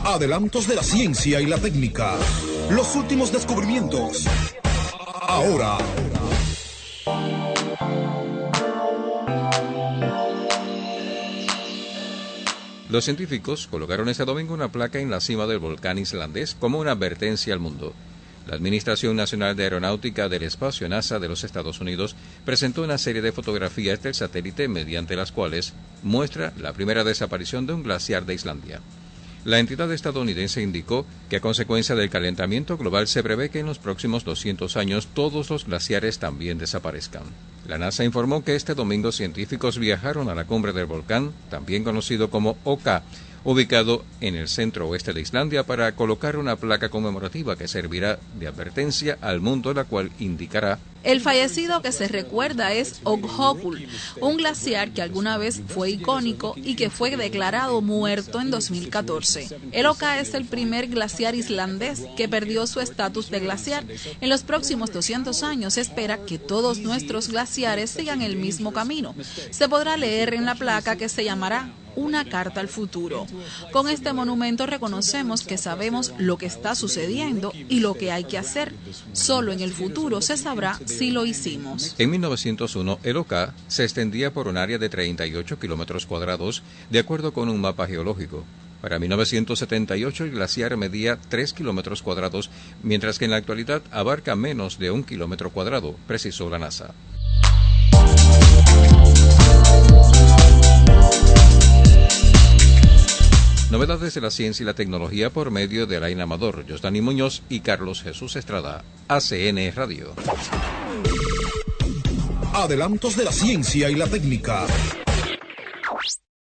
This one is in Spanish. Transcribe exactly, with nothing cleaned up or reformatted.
Adelantos de la ciencia y la técnica. Los últimos descubrimientos. Ahora. Los científicos colocaron este domingo una placa en la cima del volcán islandés como una advertencia al mundo. La Administración Nacional de Aeronáutica del Espacio, NASA, de los Estados Unidos, presentó una serie de fotografías del satélite mediante las cuales muestra la primera desaparición de un glaciar de Islandia. La entidad estadounidense indicó que a consecuencia del calentamiento global se prevé que en los próximos doscientos años todos los glaciares también desaparezcan. La NASA informó que este domingo científicos viajaron a la cumbre del volcán, también conocido como Oka, ubicado en el centro oeste de Islandia, para colocar una placa conmemorativa que servirá de advertencia al mundo, la cual indicará: el fallecido que se recuerda es Okhokul, un glaciar que alguna vez fue icónico y que fue declarado muerto en dos mil catorce. El Oka es el primer glaciar islandés que perdió su estatus de glaciar. En los próximos doscientos años se espera que todos nuestros glaciares sigan el mismo camino. Se podrá leer en la placa que se llamará Una carta al futuro. Con este monumento reconocemos que sabemos lo que está sucediendo y lo que hay que hacer. Solo en el futuro se sabrá si lo hicimos. En mil novecientos uno, el Oka se extendía por un área de treinta y ocho kilómetros cuadrados, de acuerdo con un mapa geológico. Para mil novecientos setenta y ocho, el glaciar medía tres kilómetros cuadrados, mientras que en la actualidad abarca menos de un kilómetro cuadrado, precisó la NASA. Novedades de la ciencia y la tecnología por medio de Alain Amador, Josdani Muñoz y Carlos Jesús Estrada. A C N Radio. Adelantos de la ciencia y la técnica.